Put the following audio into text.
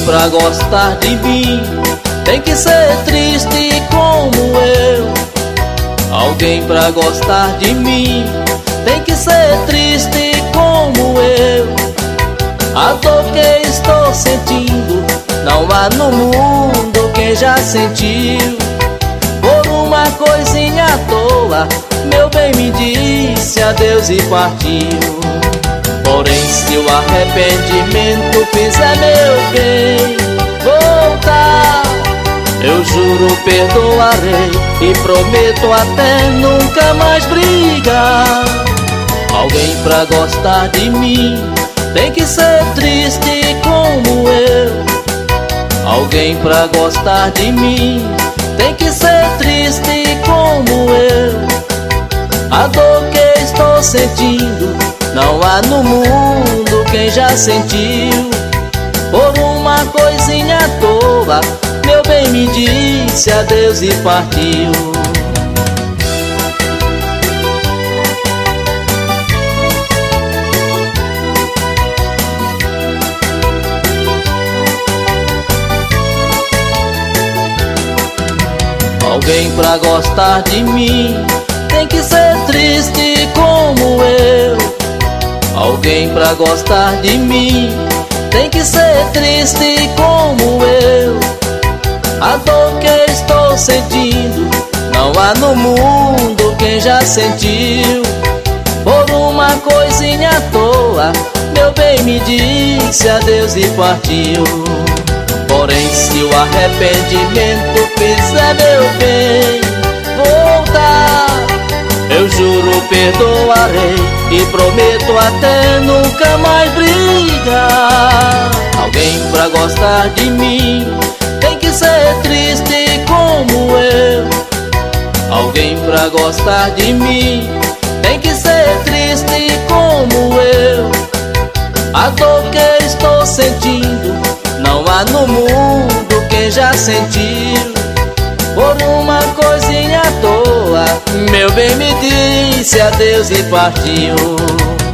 pra gostar de mim tem que ser triste como eu. Alguém pra gostar de mim tem que ser triste como eu. A dor que estou sentindo não há no mundo quem já sentiu. Por uma coisinha à toa, meu bem me disse adeus e partiu. Porém, se o arrependimento fizer meu bem voltar, eu juro perdoarei e prometo até nunca mais brigar. Alguém pra gostar de mim tem que ser triste como eu. Alguém pra gostar de mim tem que ser triste como eu. A dor que estou sentindo não há no mundo quem já sentiu. Por uma coisinha à toa, meu bem me disse adeus e partiu. Alguém pra gostar de mim tem que ser triste como eu. Alguém pra gostar de mim tem que ser triste como eu. A dor que estou sentindo não há no mundo quem já sentiu. Por uma coisinha à toa, meu bem me disse adeus e partiu. Porém, se o arrependimento fizer meu bem voltar, eu juro perdoarei e prometo até nunca mais brigar. Alguém pra gostar de mim tem que ser triste como eu. Alguém pra gostar de mim tem que ser triste como eu. A dor que estou sentindo não há no mundo quem já sentiu. Por uma coisinha à toa, meu bem me disse adeus e partiu.